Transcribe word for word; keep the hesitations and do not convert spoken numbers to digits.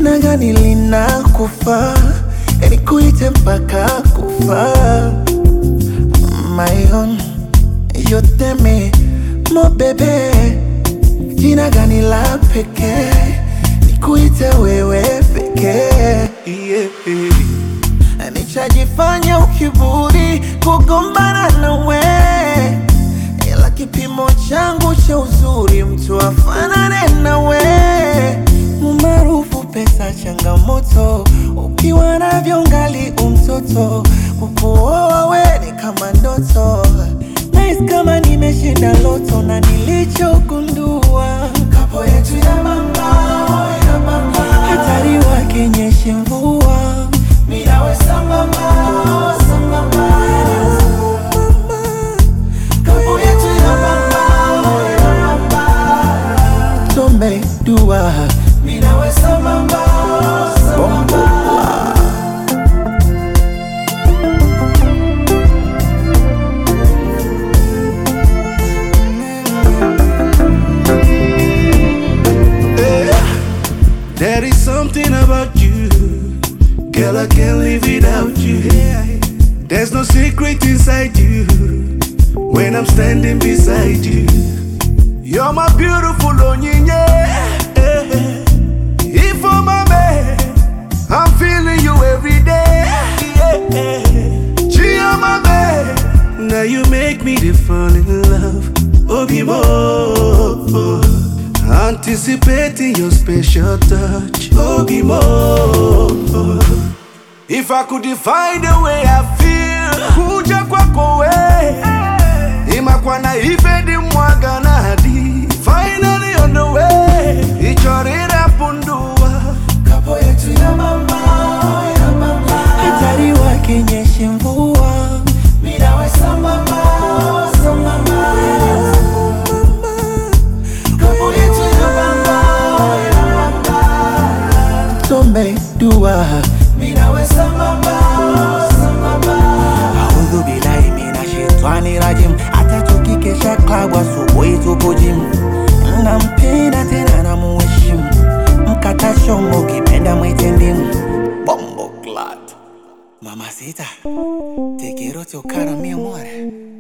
jina gani linakufa, nikuite mpaka kufa. My own, you tell me, mo bebe, jina gani la pekee, nikuite wewe pekee. Yeah. Nishajifanya ukiburi kugombana nawe, ila kipimo changu cha uzuri mtu afanane nawe. Umaarufu, pesa, changamoto, ukiwa navyo ngali umtoto. Kukuoa we ni kama ndoto, nice kama nimeshinda loto. Na nilichogundua, kapo yetu ya mama, ya mama, hatari wakinyeshe mvua, mimi nawe sambamba, sambamba. Kapo yetu ya mama, ya mama, tuombe dua, mimi nawe sambamba, sambamba. There is something about you, girl, I can't live without you. There's no secret inside you when I'm standing beside you. You're my beautiful Onyinye. If I'm a man, I'm feeling you every day. Gee, I'm a man. Now you make me to fall in love. Obimo, anticipating your special touch. Obimo, if I could define the way I feel, kuja kwako we, imakwa na ifedi mwaga na hadi, finally on the way, ichorira pundua. Kapo yetu ya mama, ya mama, hatari wakinyeshe mvua, mimi nawe sambamba, sambamba. Kapo yetu ya mama, ya mama, tuombe dua, mimi nawe sambamba, sambamba. Audhu billahi minash shaitani rajim, hata tukikesha club asubuhi tupo gym. Nampenda tena na muheshimu, mkata shombo ukipenda mwite ndimu. Bombo clat, mamacita, te quiero tocar mi amor.